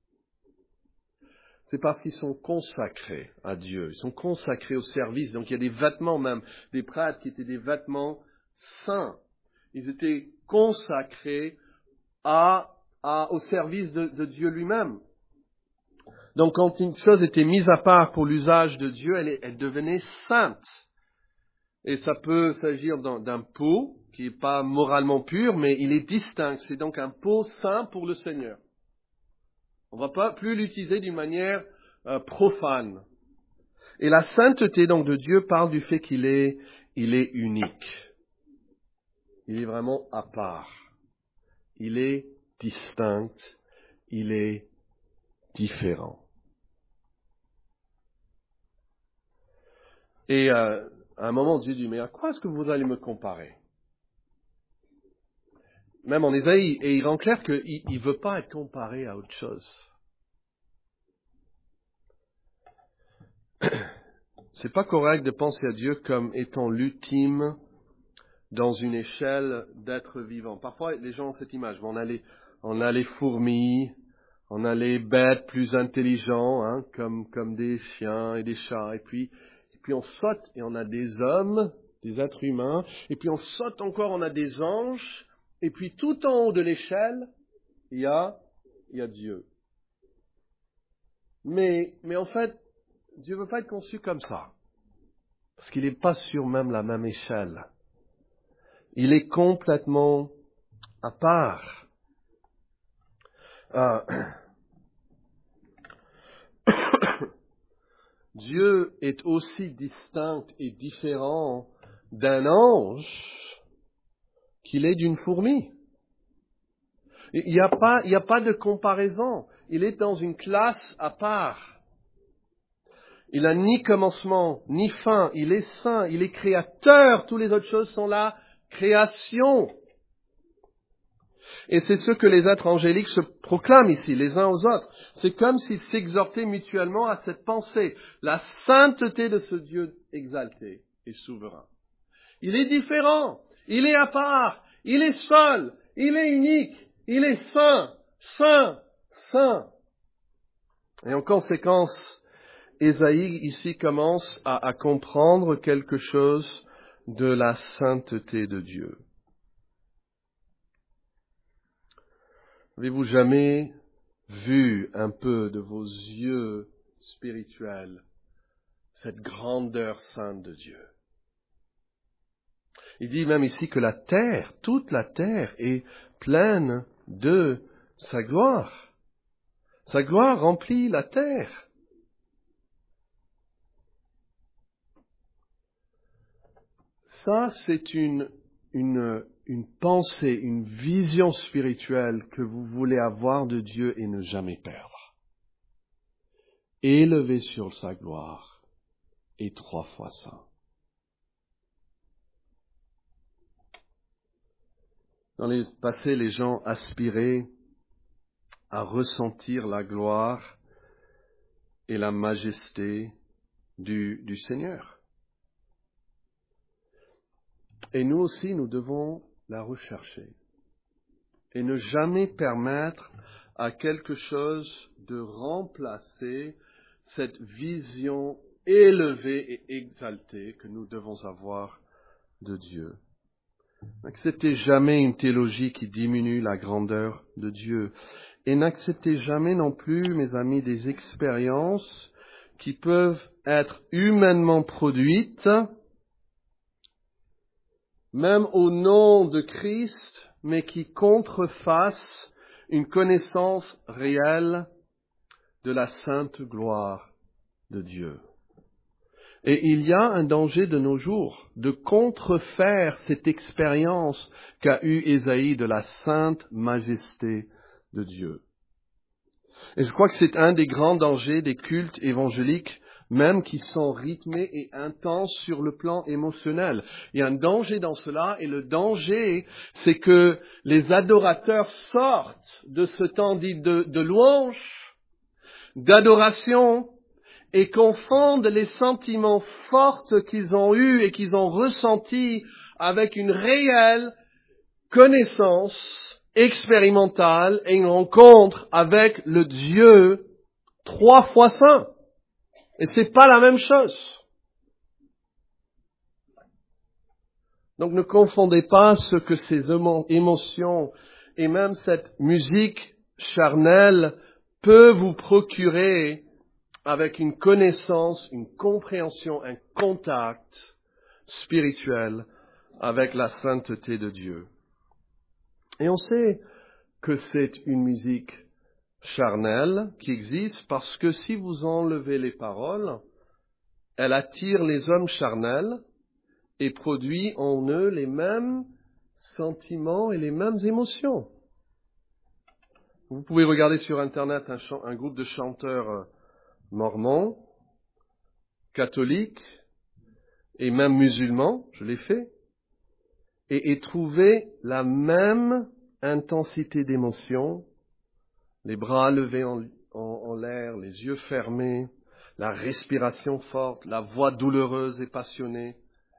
C'est parce qu'ils sont consacrés à Dieu. Ils sont consacrés au service. Donc il y a des vêtements même, des prêtres qui étaient des vêtements saints. Ils étaient consacrés au service de Dieu lui-même. Donc quand une chose était mise à part pour l'usage de Dieu, elle devenait sainte. Et ça peut s'agir d'un pot qui n'est pas moralement pur, mais il est distinct. C'est donc un pot saint pour le Seigneur. On ne va pas plus l'utiliser d'une manière profane. Et la sainteté donc de Dieu parle du fait qu'il est unique. Il est vraiment à part. Il est distinct. Il est différent. Et à un moment, Dieu dit, mais à quoi est-ce que vous allez me comparer? Même en Ésaïe, et il rend clair qu'il ne veut pas être comparé à autre chose. C'est pas correct de penser à Dieu comme étant l'ultime dans une échelle d'êtres vivants. Parfois, les gens ont cette image. On a les fourmis, on a les bêtes plus intelligents, comme des chiens et des chats. Et puis on saute et on a des hommes, des êtres humains. Et puis on saute encore, on a des anges. Et puis tout en haut de l'échelle, il y a Dieu. Mais en fait, Dieu ne veut pas être conçu comme ça. Parce qu'il n'est pas sur même la même échelle. Il est complètement à part. Dieu est aussi distinct et différent d'un ange qu'il est d'une fourmi. Il n'y a pas de comparaison. Il est dans une classe à part. Il n'a ni commencement, ni fin. Il est saint, il est créateur. Toutes les autres choses sont la création. Et c'est ce que les êtres angéliques se proclament ici, les uns aux autres. C'est comme s'ils s'exhortaient mutuellement à cette pensée. La sainteté de ce Dieu exalté et souverain. Il est différent. Il est à part. Il est seul. Il est unique. Il est saint. Saint. Saint. Et en conséquence, Ésaïe ici commence à comprendre quelque chose de la sainteté de Dieu. Avez-vous jamais vu un peu de vos yeux spirituels cette grandeur sainte de Dieu? Il dit même ici que la terre, toute la terre est pleine de sa gloire. Sa gloire remplit la terre. Ça, c'est une pensée, une vision spirituelle que vous voulez avoir de Dieu et ne jamais perdre. Élevé sur sa gloire et 3 fois saint. Dans les passés, les gens aspiraient à ressentir la gloire et la majesté du Seigneur. Et nous aussi, nous devons la rechercher et ne jamais permettre à quelque chose de remplacer cette vision élevée et exaltée que nous devons avoir de Dieu. N'acceptez jamais une théologie qui diminue la grandeur de Dieu. Et n'acceptez jamais non plus, mes amis, des expériences qui peuvent être humainement produites, même au nom de Christ, mais qui contrefassent une connaissance réelle de la sainte gloire de Dieu. Et il y a un danger de nos jours de contrefaire cette expérience qu'a eue Ésaïe de la sainte majesté de Dieu. Et je crois que c'est un des grands dangers des cultes évangéliques, même qui sont rythmés et intenses sur le plan émotionnel. Il y a un danger dans cela, et le danger, c'est que les adorateurs sortent de ce temps dit de louange, d'adoration, et confondent les sentiments forts qu'ils ont eus et qu'ils ont ressentis avec une réelle connaissance expérimentale et une rencontre avec le Dieu 3 fois saint. Et c'est pas la même chose. Donc ne confondez pas ce que ces émotions et même cette musique charnelle peut vous procurer avec une connaissance, une compréhension, un contact spirituel avec la sainteté de Dieu. Et on sait que c'est une musique charnelle qui existe parce que si vous enlevez les paroles, elle attire les hommes charnels et produit en eux les mêmes sentiments et les mêmes émotions. Vous pouvez regarder sur Internet un groupe de chanteurs mormons, catholiques et même musulmans, je l'ai fait, et trouver la même intensité d'émotion, les bras levés en l'air, les yeux fermés, la respiration forte, la voix douloureuse et passionnée,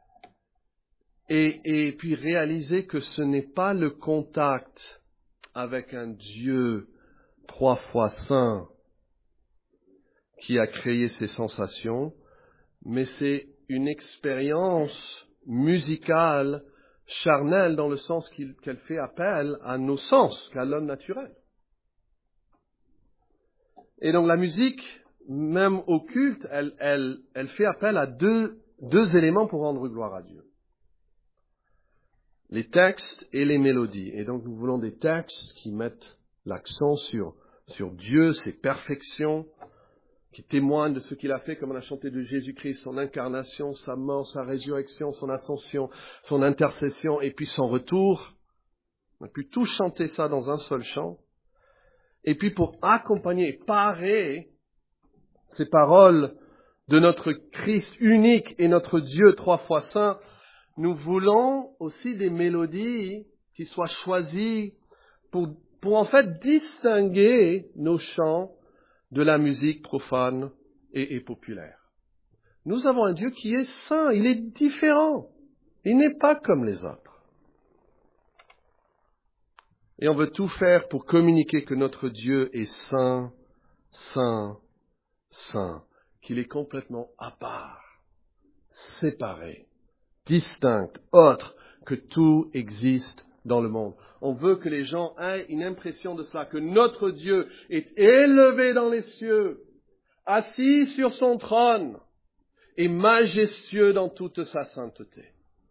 et puis réaliser que ce n'est pas le contact avec un Dieu 3 fois saint qui a créé ces sensations, mais c'est une expérience musicale charnelle dans le sens qu'elle fait appel à nos sens, qu'à l'homme naturel. Et donc la musique, même au culte, elle fait appel à deux éléments pour rendre gloire à Dieu. Les textes et les mélodies. Et donc nous voulons des textes qui mettent l'accent sur Dieu, ses perfections, qui témoignent de ce qu'il a fait, comme on a chanté de Jésus-Christ, son incarnation, sa mort, sa résurrection, son ascension, son intercession, et puis son retour. On a pu tout chanter ça dans un seul chant. Et puis pour accompagner, parer ces paroles de notre Christ unique et notre Dieu 3 fois saint, nous voulons aussi des mélodies qui soient choisies pour en fait distinguer nos chants de la musique profane et populaire. Nous avons un Dieu qui est saint, il est différent, il n'est pas comme les autres. Et on veut tout faire pour communiquer que notre Dieu est saint, saint, saint, qu'il est complètement à part, séparé, distinct, autre, que tout existe dans le monde. On veut que les gens aient une impression de cela, que notre Dieu est élevé dans les cieux, assis sur son trône et majestueux dans toute sa sainteté.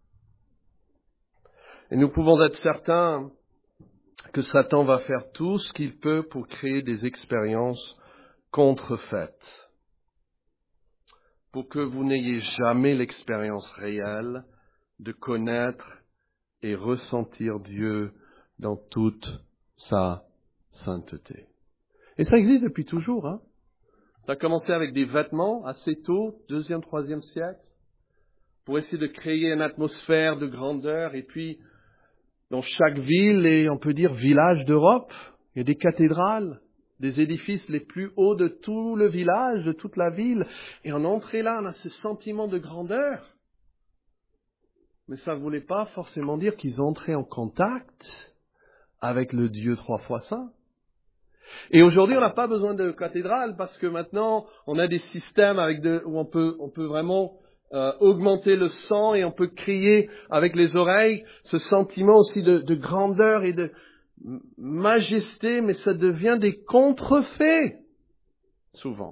Et nous pouvons être certains que Satan va faire tout ce qu'il peut pour créer des expériences contrefaites, pour que vous n'ayez jamais l'expérience réelle de connaître et ressentir Dieu dans toute sa sainteté. Et ça existe depuis toujours, hein. Ça a commencé avec des vêtements assez tôt, 2e, 3e siècle, pour essayer de créer une atmosphère de grandeur. Et puis, dans chaque ville et, on peut dire, village d'Europe, il y a des cathédrales, des édifices les plus hauts de tout le village, de toute la ville. Et en entrée là, on a ce sentiment de grandeur. Mais ça ne voulait pas forcément dire qu'ils entraient en contact avec le Dieu 3 fois saint. Et aujourd'hui, on n'a pas besoin de cathédrale parce que maintenant, on a des systèmes où on peut vraiment augmenter le son et on peut crier avec les oreilles ce sentiment aussi de grandeur et de majesté, mais ça devient des contrefaits, souvent.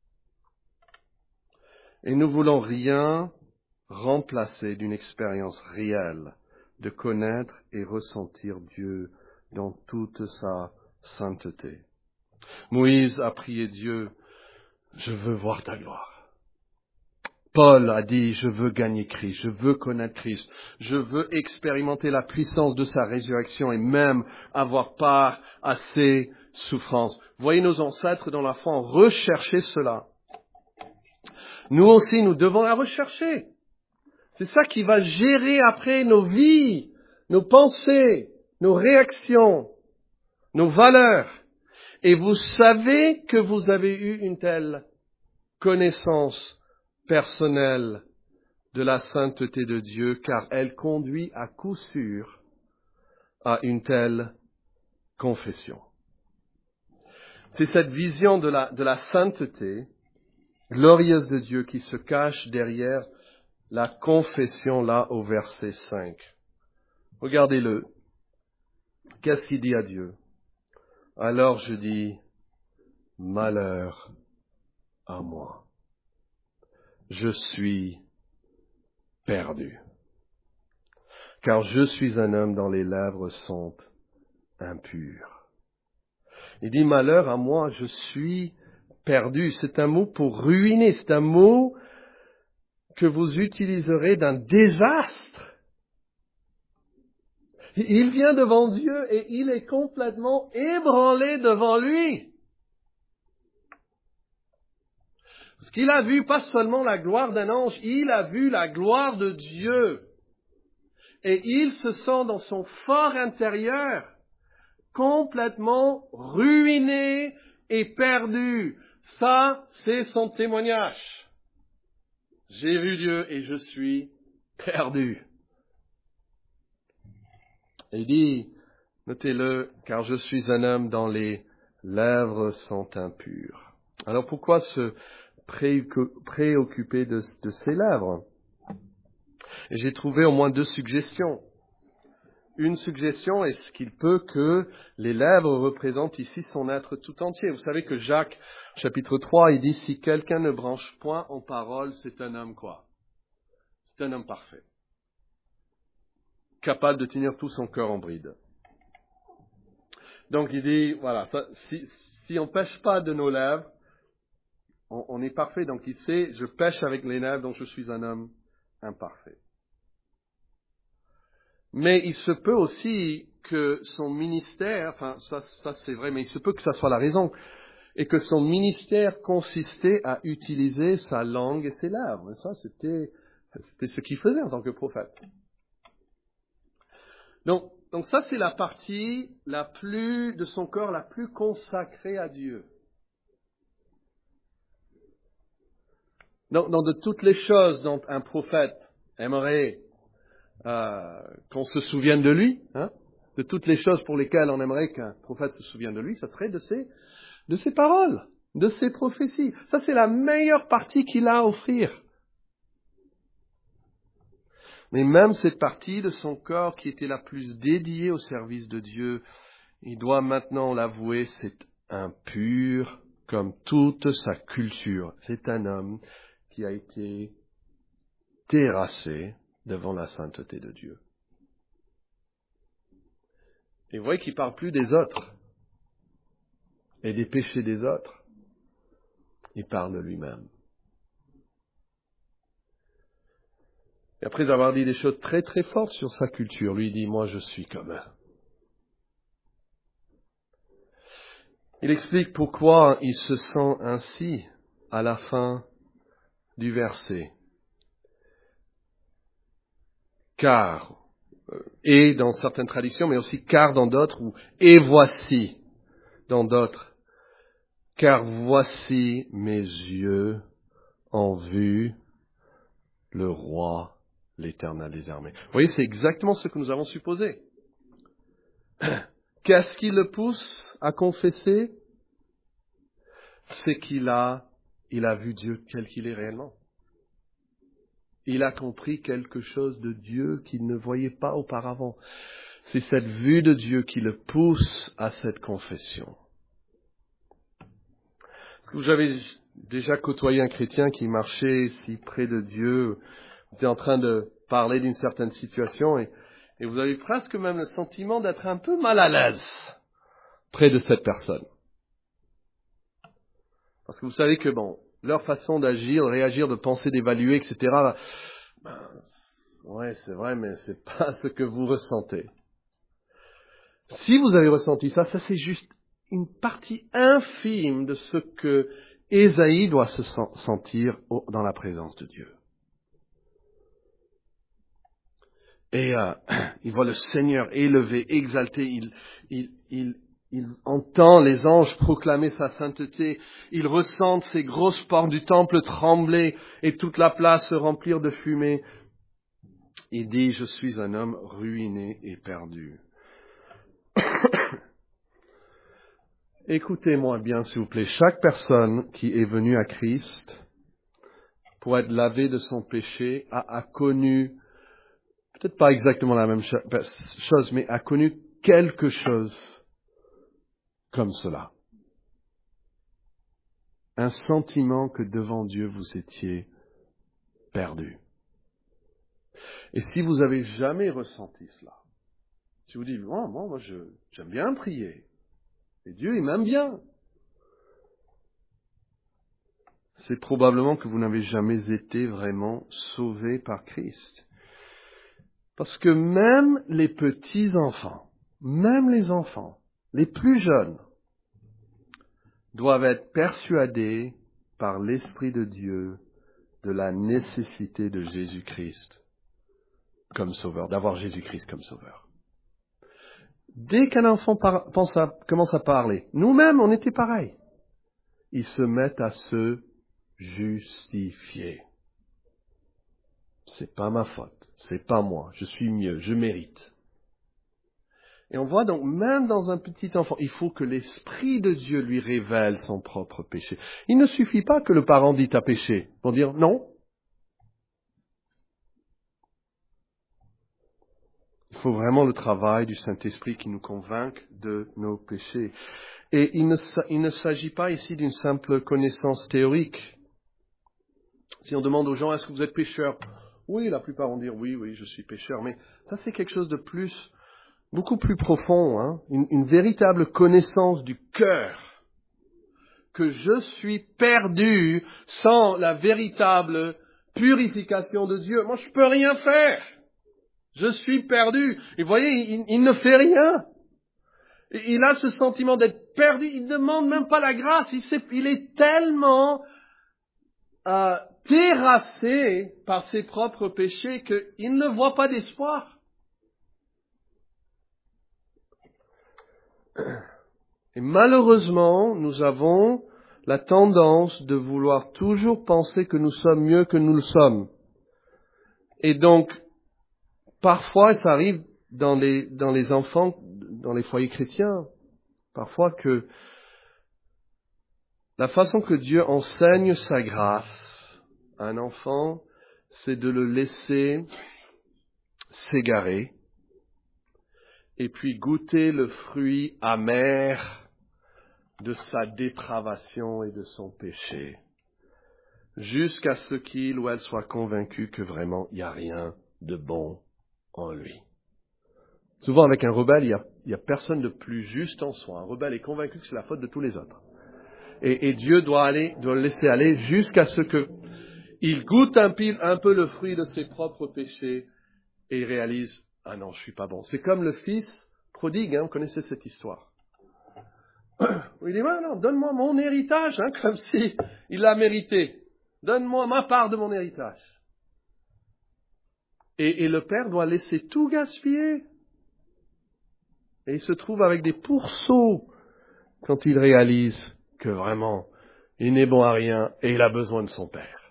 Et nous voulons rien remplacer d'une expérience réelle de connaître et ressentir Dieu dans toute sa sainteté. Moïse a prié Dieu, je veux voir ta gloire. Paul a dit, je veux gagner Christ, je veux connaître Christ, je veux expérimenter la puissance de sa résurrection et même avoir part à ses souffrances. Voyez nos ancêtres dans la foi ont recherché cela. Nous aussi, nous devons la rechercher. C'est ça qui va gérer après nos vies, nos pensées, nos réactions, nos valeurs. Et vous savez que vous avez eu une telle connaissance personnelle de la sainteté de Dieu, car elle conduit à coup sûr à une telle confession. C'est cette vision de la sainteté glorieuse de Dieu qui se cache derrière la confession là au verset 5. Regardez-le. Qu'est-ce qu'il dit à Dieu? Alors je dis, malheur à moi. Je suis perdu. Car je suis un homme dont les lèvres sont impures. Il dit, malheur à moi, je suis perdu. C'est un mot pour ruiner. C'est un mot que vous utiliserez d'un désastre. Il vient devant Dieu et il est complètement ébranlé devant lui. Parce qu'il a vu pas seulement la gloire d'un ange, il a vu la gloire de Dieu. Et il se sent dans son fort intérieur complètement ruiné et perdu. Ça, c'est son témoignage. J'ai vu Dieu et je suis perdu. Il dit, notez-le, car je suis un homme dont les lèvres sont impures. Alors pourquoi se préoccuper de ses lèvres? Et j'ai trouvé au moins 2 suggestions. Une suggestion est qu'il peut que les lèvres représentent ici son être tout entier. Vous savez que Jacques, chapitre 3, il dit, si quelqu'un ne branche point en parole, c'est un homme quoi? C'est un homme parfait. Capable de tenir tout son cœur en bride. Donc il dit, voilà, si on pêche pas de nos lèvres, on est parfait. Donc il sait, je pêche avec les lèvres, donc je suis un homme imparfait. Mais il se peut aussi que son ministère, enfin ça c'est vrai, mais il se peut que ça soit la raison, et que son ministère consistait à utiliser sa langue et ses lèvres. Et ça, c'était ce qu'il faisait en tant que prophète. Donc ça, c'est la partie de son corps la plus consacrée à Dieu. Dans de toutes les choses dont un prophète aimerait qu'on se souvienne de lui, hein, de toutes les choses pour lesquelles on aimerait qu'un prophète se souvienne de lui, ça serait de ses paroles, de ses prophéties. Ça, c'est la meilleure partie qu'il a à offrir. Mais même cette partie de son corps qui était la plus dédiée au service de Dieu, il doit maintenant l'avouer, c'est impur comme toute sa culture. C'est un homme qui a été terrassé devant la sainteté de Dieu. Et vous voyez qu'il ne parle plus des autres et des péchés des autres. Il parle de lui-même. Et après avoir dit des choses très très fortes sur sa culture, lui dit, moi je suis comme eux. Il explique pourquoi il se sent ainsi à la fin du verset. Car, et dans certaines traductions, mais aussi car dans d'autres, ou et voici dans d'autres. Car voici mes yeux ont vu le roi, l'Éternel des armées. Vous voyez, c'est exactement ce que nous avons supposé. Qu'est-ce qui le pousse à confesser? C'est qu'il a vu Dieu tel qu'il est réellement. Il a compris quelque chose de Dieu qu'il ne voyait pas auparavant. C'est cette vue de Dieu qui le pousse à cette confession. Vous avez déjà côtoyé un chrétien qui marchait si près de Dieu, vous êtes en train de parler d'une certaine situation et vous avez presque même le sentiment d'être un peu mal à l'aise près de cette personne. Parce que vous savez que leur façon d'agir, de réagir, de penser, d'évaluer, etc., ouais, c'est vrai, mais c'est pas ce que vous ressentez. Si vous avez ressenti ça c'est juste une partie infime de ce que Ésaïe doit se sentir dans la présence de Dieu. Et il voit le Seigneur élevé, exalté, il entend les anges proclamer sa sainteté, il ressent ces grosses portes du temple trembler et toute la place se remplir de fumée. Il dit, je suis un homme ruiné et perdu. Écoutez-moi bien, s'il vous plaît. Chaque personne qui est venue à Christ pour être lavée de son péché a connu, peut-être pas exactement la même chose, mais a connu quelque chose comme cela. Un sentiment que devant Dieu vous étiez perdu. Et si vous avez jamais ressenti cela, si vous dites, moi j'aime bien prier, et Dieu il m'aime bien, c'est probablement que vous n'avez jamais été vraiment sauvé par Christ. Parce que même les petits-enfants, même les enfants, les plus jeunes, doivent être persuadés par l'Esprit de Dieu de la nécessité de Jésus-Christ comme sauveur, d'avoir Jésus-Christ comme sauveur. Dès qu'un enfant commence à parler, nous-mêmes on était pareil. Ils se mettent à se justifier. C'est pas ma faute, c'est pas moi, je suis mieux, je mérite. Et on voit donc, même dans un petit enfant, il faut que l'Esprit de Dieu lui révèle son propre péché. Il ne suffit pas que le parent dise t'as péché pour dire non. Il faut vraiment le travail du Saint-Esprit qui nous convainc de nos péchés. Et il ne s'agit pas ici d'une simple connaissance théorique. Si on demande aux gens, est-ce que vous êtes pécheur? Oui, la plupart vont dire oui, je suis pécheur. Mais ça, c'est quelque chose de beaucoup plus profond, hein, une véritable connaissance du cœur. Que je suis perdu sans la véritable purification de Dieu. Moi, je peux rien faire. Je suis perdu. Et vous voyez, il ne fait rien. Il a ce sentiment d'être perdu. Il ne demande même pas la grâce. Il est tellement terrassé par ses propres péchés qu'il ne voit pas d'espoir. Et malheureusement, nous avons la tendance de vouloir toujours penser que nous sommes mieux que nous le sommes. Et donc, parfois, ça arrive dans les enfants, dans les foyers chrétiens, parfois que la façon que Dieu enseigne sa grâce à un enfant, c'est de le laisser s'égarer et puis goûter le fruit amer de sa dépravation et de son péché, jusqu'à ce qu'il ou elle soit convaincu que vraiment il n'y a rien de bon en lui. Souvent avec un rebelle, il y a personne de plus juste en soi. Un rebelle est convaincu que c'est la faute de tous les autres. Et Dieu doit le laisser aller jusqu'à ce qu'il goûte un peu le fruit de ses propres péchés et il réalise, ah non, je suis pas bon. C'est comme le fils prodigue, vous connaissez cette histoire. Il dit, non, donne-moi mon héritage, comme si il l'a mérité. Donne-moi ma part de mon héritage. Et le père doit laisser tout gaspiller. Et il se trouve avec des pourceaux quand il réalise que vraiment, il n'est bon à rien et il a besoin de son père.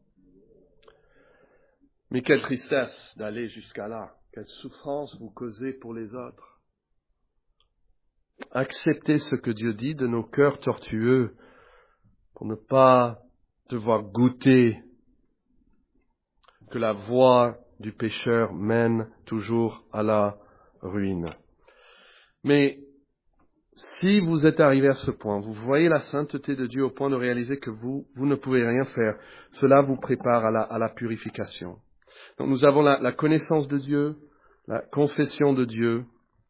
Mais quelle tristesse d'aller jusqu'à là. Quelle souffrance vous causez pour les autres. Acceptez ce que Dieu dit de nos cœurs tortueux pour ne pas devoir goûter que la voie du pécheur mène toujours à la ruine. Mais si vous êtes arrivé à ce point, vous voyez la sainteté de Dieu au point de réaliser que vous ne pouvez rien faire, cela vous prépare à la purification. Donc nous avons la connaissance de Dieu, la confession de Dieu,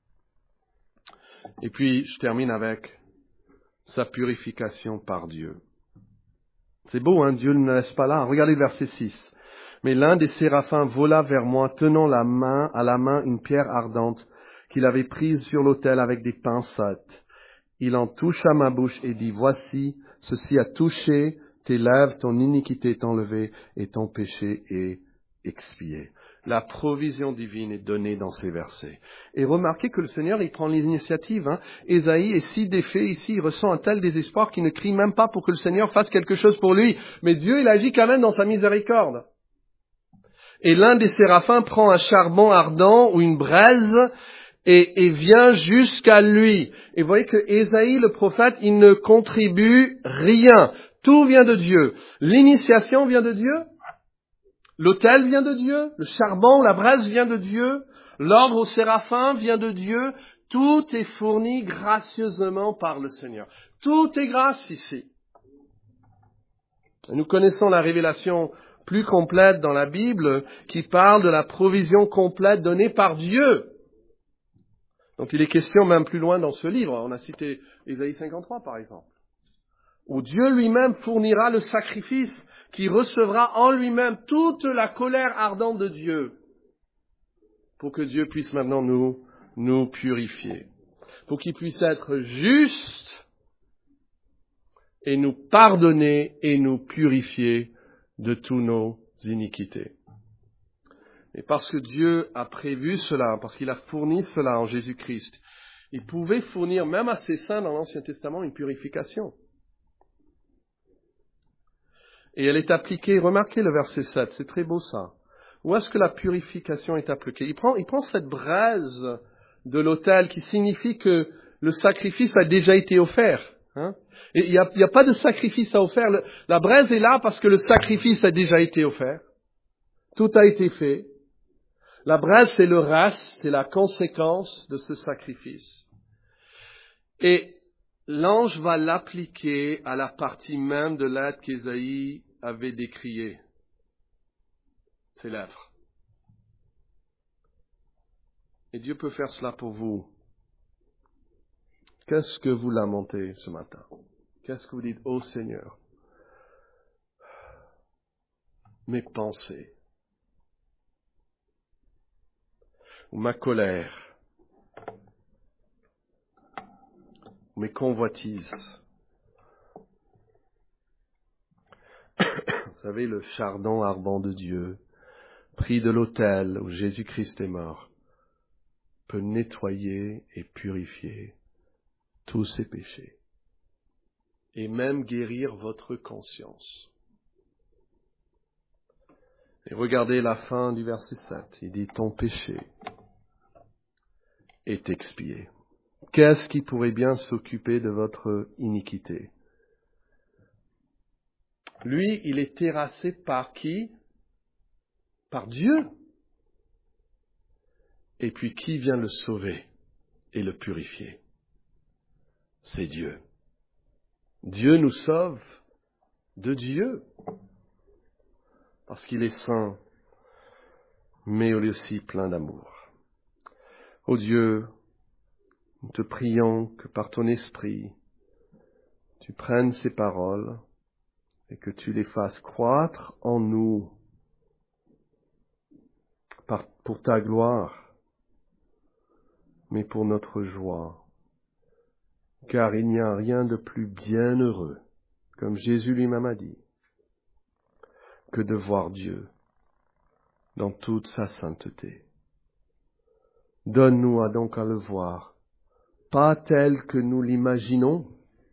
et puis je termine avec sa purification par Dieu. C'est beau, Dieu ne laisse pas là. Regardez le verset 6. Mais l'un des séraphins vola vers moi, tenant à la main une pierre ardente qu'il avait prise sur l'autel avec des pincettes. Il en toucha ma bouche et dit, voici, ceci a touché tes lèvres, ton iniquité est enlevée et ton péché est expié. La provision divine est donnée dans ces versets. Et remarquez que le Seigneur, il prend l'initiative. Ésaïe est si défait ici, il ressent un tel désespoir qu'il ne crie même pas pour que le Seigneur fasse quelque chose pour lui. Mais Dieu, il agit quand même dans sa miséricorde. Et l'un des séraphins prend un charbon ardent ou une braise et vient jusqu'à lui. Et vous voyez que Ésaïe, le prophète, il ne contribue rien. Tout vient de Dieu. L'initiation vient de Dieu. L'autel vient de Dieu. Le charbon, la braise vient de Dieu. L'ordre aux séraphins vient de Dieu. Tout est fourni gracieusement par le Seigneur. Tout est grâce ici. Nous connaissons la révélation plus complète dans la Bible qui parle de la provision complète donnée par Dieu. Donc il est question même plus loin dans ce livre. On a cité Ésaïe 53 par exemple. Où Dieu lui-même fournira le sacrifice qui recevra en lui-même toute la colère ardente de Dieu pour que Dieu puisse maintenant nous purifier. Pour qu'il puisse être juste et nous pardonner et nous purifier de tous nos iniquités. Et parce que Dieu a prévu cela, parce qu'il a fourni cela en Jésus-Christ, il pouvait fournir même à ses saints dans l'Ancien Testament une purification. Et elle est appliquée, remarquez le verset 7, c'est très beau ça. Où est-ce que la purification est appliquée? Il prend cette braise de l'autel qui signifie que le sacrifice a déjà été offert. Et il n'y a pas de sacrifice à offrir. La braise est là parce que le sacrifice a déjà été offert. Tout a été fait. La braise, c'est le reste, c'est la conséquence de ce sacrifice. Et l'ange va l'appliquer à la partie même de l'être qu'Ésaïe avait décriée. Ses lèvres. Et Dieu peut faire cela pour vous. Qu'est-ce que vous lamentez ce matin? Qu'est-ce que vous dites? Ô Seigneur, mes pensées, ou ma colère, mes convoitises. Vous savez, le chardon ardent de Dieu, pris de l'autel où Jésus-Christ est mort, peut nettoyer et purifier tous ses péchés. Et même guérir votre conscience. Et regardez la fin du verset 7. Il dit, ton péché est expié. Qu'est-ce qui pourrait bien s'occuper de votre iniquité? Lui, il est terrassé par qui? Par Dieu. Et puis qui vient le sauver et le purifier? C'est Dieu. Dieu nous sauve de Dieu. Parce qu'il est saint, mais aussi plein d'amour. Ô Dieu, nous te prions que par ton esprit, tu prennes ces paroles et que tu les fasses croître en nous pour ta gloire, mais pour notre joie. Car il n'y a rien de plus bienheureux, comme Jésus lui-même a dit, que de voir Dieu dans toute sa sainteté. Donne-nous donc à le voir, pas tel que nous l'imaginons,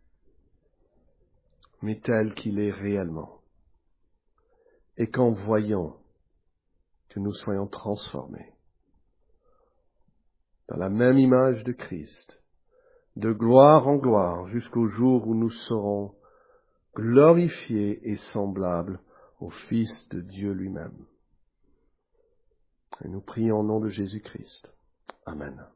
mais tel qu'il est réellement. Et qu'en voyant, que nous soyons transformés dans la même image de Christ, de gloire en gloire, jusqu'au jour où nous serons glorifiés et semblables au Fils de Dieu lui-même. Et nous prions au nom de Jésus-Christ. Amen.